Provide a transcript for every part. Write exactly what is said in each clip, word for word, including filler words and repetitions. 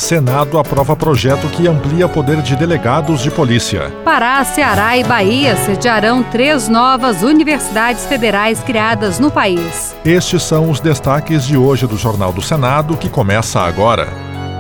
Senado aprova projeto que amplia poder de delegados de polícia. Pará, Ceará e Bahia sediarão três novas universidades federais criadas no país. Estes são os destaques de hoje do Jornal do Senado, que começa agora.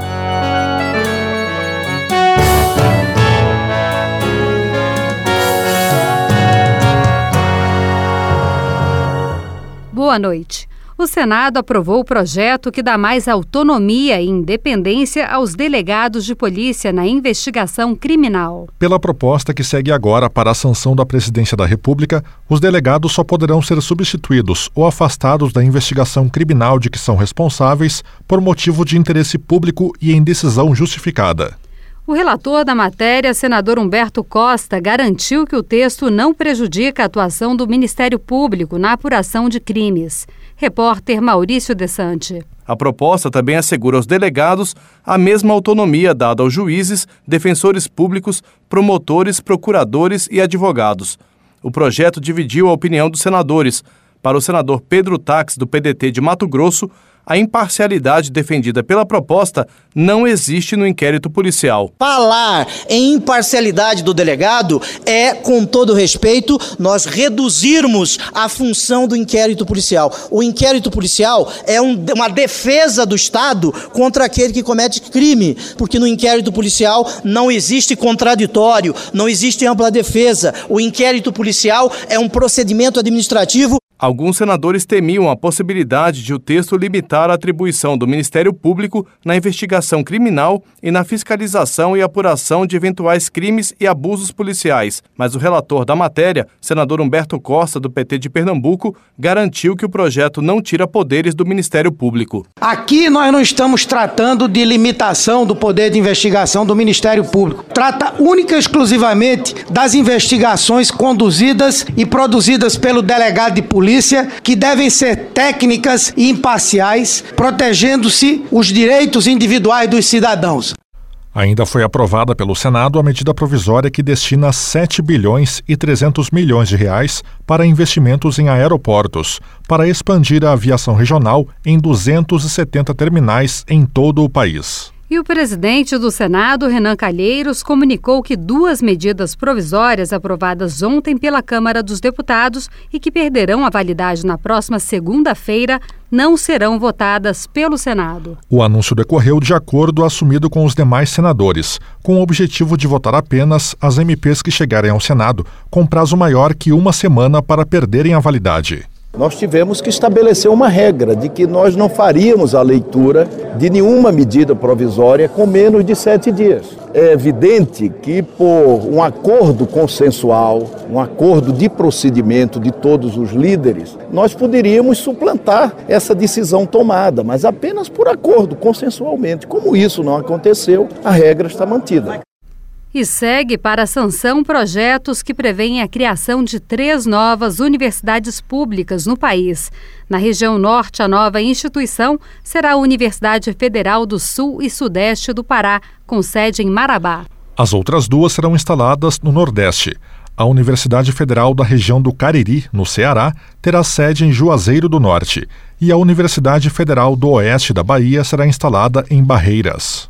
Boa noite. O Senado aprovou o projeto que dá mais autonomia e independência aos delegados de polícia na investigação criminal. Pela proposta que segue agora para a sanção da Presidência da República, os delegados só poderão ser substituídos ou afastados da investigação criminal de que são responsáveis por motivo de interesse público e em decisão justificada. O relator da matéria, senador Humberto Costa, garantiu que o texto não prejudica a atuação do Ministério Público na apuração de crimes. Repórter Maurício Desante. A proposta também assegura aos delegados a mesma autonomia dada aos juízes, defensores públicos, promotores, procuradores e advogados. O projeto dividiu a opinião dos senadores. Para o senador Pedro Tax, do P D T de Mato Grosso, a imparcialidade defendida pela proposta não existe no inquérito policial. Falar em imparcialidade do delegado é, com todo respeito, nós reduzirmos a função do inquérito policial. O inquérito policial é um, uma defesa do Estado contra aquele que comete crime, porque no inquérito policial não existe contraditório, não existe ampla defesa. O inquérito policial é um procedimento administrativo. Alguns senadores temiam a possibilidade de o texto limitar a atribuição do Ministério Público na investigação criminal e na fiscalização e apuração de eventuais crimes e abusos policiais. Mas o relator da matéria, senador Humberto Costa, do P T de Pernambuco, garantiu que o projeto não tira poderes do Ministério Público. Aqui nós não estamos tratando de limitação do poder de investigação do Ministério Público. Trata única e exclusivamente das investigações conduzidas e produzidas pelo delegado de polícia, que devem ser técnicas e imparciais, protegendo-se os direitos individuais dos cidadãos. Ainda foi aprovada pelo Senado a medida provisória que destina sete bilhões e trezentos milhões de reais para investimentos em aeroportos, para expandir a aviação regional em duzentos e setenta terminais em todo o país. E o presidente do Senado, Renan Calheiros, comunicou que duas medidas provisórias aprovadas ontem pela Câmara dos Deputados e que perderão a validade na próxima segunda-feira não serão votadas pelo Senado. O anúncio decorreu de acordo assumido com os demais senadores, com o objetivo de votar apenas as M Ps que chegarem ao Senado com prazo maior que uma semana para perderem a validade. Nós tivemos que estabelecer uma regra de que nós não faríamos a leitura de nenhuma medida provisória com menos de sete dias. É evidente que por um acordo consensual, um acordo de procedimento de todos os líderes, nós poderíamos suplantar essa decisão tomada, mas apenas por acordo, consensualmente. Como isso não aconteceu, a regra está mantida. E segue para a sanção projetos que prevêem a criação de três novas universidades públicas no país. Na região norte, a nova instituição será a Universidade Federal do Sul e Sudeste do Pará, com sede em Marabá. As outras duas serão instaladas no Nordeste. A Universidade Federal da região do Cariri, no Ceará, terá sede em Juazeiro do Norte. E a Universidade Federal do Oeste da Bahia será instalada em Barreiras.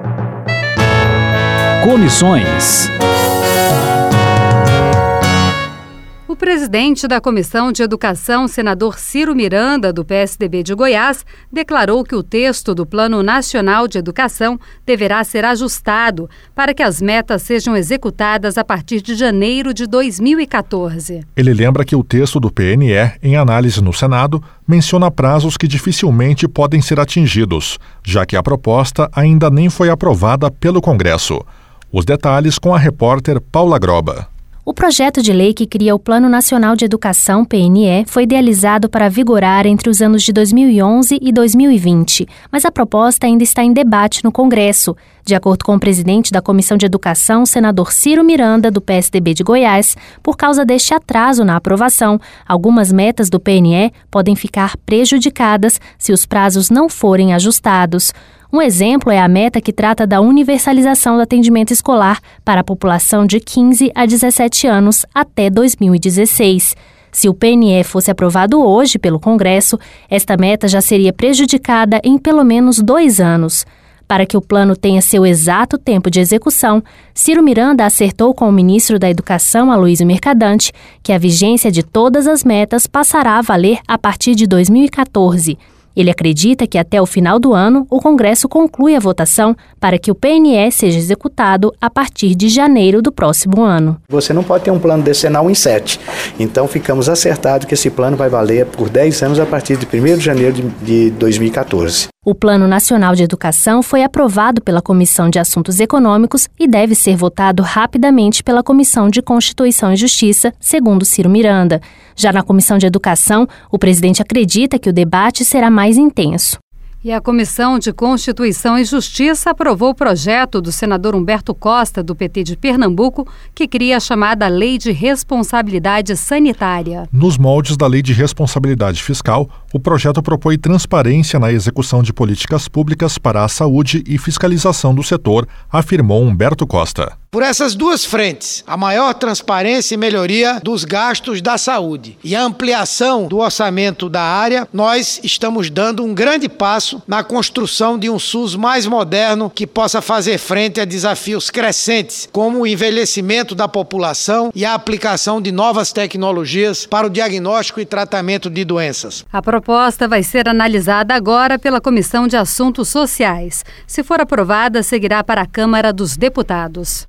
Comissões. O presidente da Comissão de Educação, senador Ciro Miranda, do P S D B de Goiás, declarou que o texto do Plano Nacional de Educação deverá ser ajustado para que as metas sejam executadas a partir de janeiro de dois mil e quatorze. Ele lembra que o texto do P N E, em análise no Senado, menciona prazos que dificilmente podem ser atingidos, já que a proposta ainda nem foi aprovada pelo Congresso. Os detalhes com a repórter Paula Groba. O projeto de lei que cria o Plano Nacional de Educação, P N E, foi idealizado para vigorar entre os anos de dois mil e onze e dois mil e vinte, mas a proposta ainda está em debate no Congresso. De acordo com o presidente da Comissão de Educação, senador Ciro Miranda, do P S D B de Goiás, por causa deste atraso na aprovação, algumas metas do P N E podem ficar prejudicadas se os prazos não forem ajustados. Um exemplo é a meta que trata da universalização do atendimento escolar para a população de quinze a dezessete anos até dois mil e dezesseis. Se o P N E fosse aprovado hoje pelo Congresso, esta meta já seria prejudicada em pelo menos dois anos. Para que o plano tenha seu exato tempo de execução, Ciro Miranda acertou com o ministro da Educação, Aloysio Mercadante, que a vigência de todas as metas passará a valer a partir de dois mil e quatorze. Ele acredita que até o final do ano o Congresso conclui a votação para que o P N E seja executado a partir de janeiro do próximo ano. Você não pode ter um plano decenal em sete. Então ficamos acertados que esse plano vai valer por dez anos a partir de primeiro de janeiro de dois mil e quatorze. O Plano Nacional de Educação foi aprovado pela Comissão de Assuntos Econômicos e deve ser votado rapidamente pela Comissão de Constituição e Justiça, segundo Ciro Miranda. Já na Comissão de Educação, o presidente acredita que o debate será mais intenso. E a Comissão de Constituição e Justiça aprovou o projeto do senador Humberto Costa, do P T de Pernambuco, que cria a chamada Lei de Responsabilidade Sanitária. Nos moldes da Lei de Responsabilidade Fiscal, o projeto propõe transparência na execução de políticas públicas para a saúde e fiscalização do setor, afirmou Humberto Costa. Por essas duas frentes, a maior transparência e melhoria dos gastos da saúde e a ampliação do orçamento da área, nós estamos dando um grande passo na construção de um SUS mais moderno que possa fazer frente a desafios crescentes, como o envelhecimento da população e a aplicação de novas tecnologias para o diagnóstico e tratamento de doenças. A proposta vai ser analisada agora pela Comissão de Assuntos Sociais. Se for aprovada, seguirá para a Câmara dos Deputados.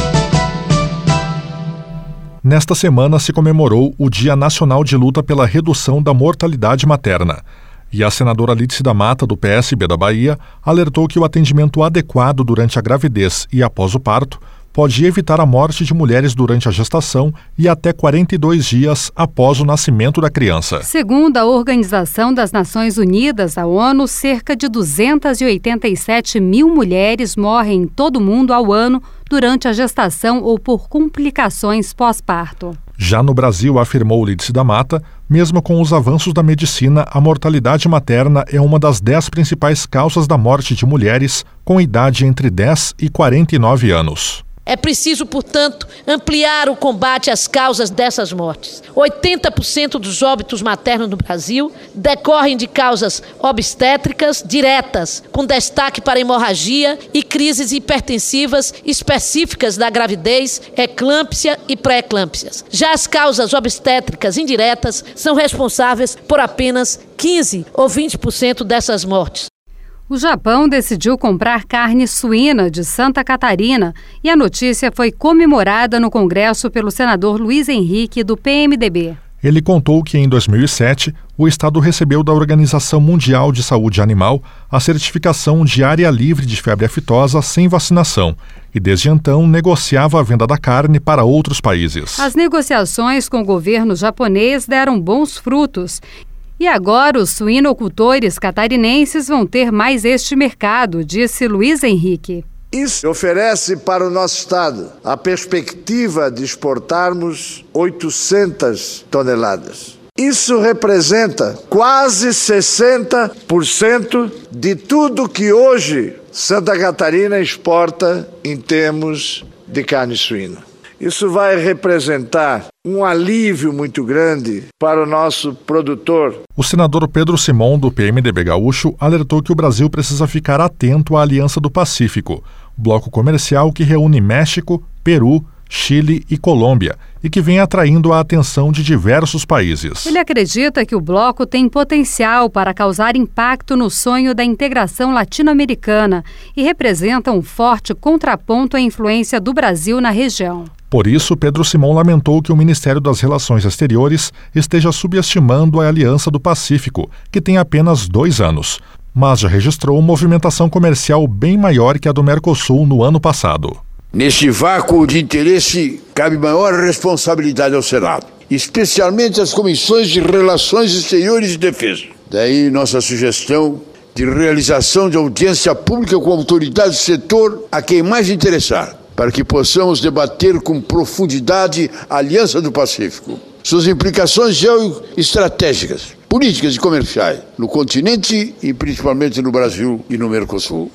Nesta semana se comemorou o Dia Nacional de Luta pela Redução da Mortalidade Materna. E a senadora Lídice da Mata, do P S B da Bahia, alertou que o atendimento adequado durante a gravidez e após o parto pode evitar a morte de mulheres durante a gestação e até quarenta e dois dias após o nascimento da criança. Segundo a Organização das Nações Unidas, a ONU, cerca de duzentas e oitenta e sete mil mulheres morrem em todo o mundo ao ano durante a gestação ou por complicações pós-parto. Já no Brasil, afirmou Lídice da Mata, mesmo com os avanços da medicina, a mortalidade materna é uma das dez principais causas da morte de mulheres com idade entre dez e quarenta e nove anos. É preciso, portanto, ampliar o combate às causas dessas mortes. oitenta por cento dos óbitos maternos no Brasil decorrem de causas obstétricas diretas, com destaque para hemorragia e crises hipertensivas específicas da gravidez, eclâmpsia e pré-eclâmpsias. Já as causas obstétricas indiretas são responsáveis por apenas quinze ou vinte por cento dessas mortes. O Japão decidiu comprar carne suína de Santa Catarina e a notícia foi comemorada no Congresso pelo senador Luiz Henrique, do P M D B. Ele contou que em dois mil e sete, o estado recebeu da Organização Mundial de Saúde Animal a certificação de área livre de febre aftosa sem vacinação e desde então negociava a venda da carne para outros países. As negociações com o governo japonês deram bons frutos. E agora os suinocultores catarinenses vão ter mais este mercado, disse Luiz Henrique. Isso oferece para o nosso estado a perspectiva de exportarmos oitocentas toneladas. Isso representa quase sessenta por cento de tudo que hoje Santa Catarina exporta em termos de carne suína. Isso vai representar um alívio muito grande para o nosso produtor. O senador Pedro Simon, do P M D B gaúcho, alertou que o Brasil precisa ficar atento à Aliança do Pacífico, bloco comercial que reúne México, Peru, Chile e Colômbia, e que vem atraindo a atenção de diversos países. Ele acredita que o bloco tem potencial para causar impacto no sonho da integração latino-americana e representa um forte contraponto à influência do Brasil na região. Por isso, Pedro Simon lamentou que o Ministério das Relações Exteriores esteja subestimando a Aliança do Pacífico, que tem apenas dois anos, mas já registrou movimentação comercial bem maior que a do Mercosul no ano passado. Neste vácuo de interesse, cabe maior responsabilidade ao Senado, especialmente às comissões de Relações Exteriores e Defesa. Daí nossa sugestão de realização de audiência pública com autoridades do setor a quem mais interessar, para que possamos debater com profundidade a Aliança do Pacífico, suas implicações geoestratégicas, políticas e comerciais no continente e principalmente no Brasil e no Mercosul.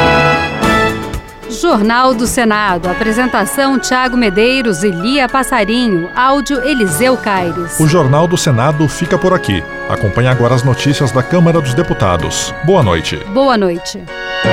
Jornal do Senado. Apresentação Tiago Medeiros e Lia Passarinho. Áudio Eliseu Caires. O Jornal do Senado fica por aqui. Acompanhe agora as notícias da Câmara dos Deputados. Boa noite. Boa noite.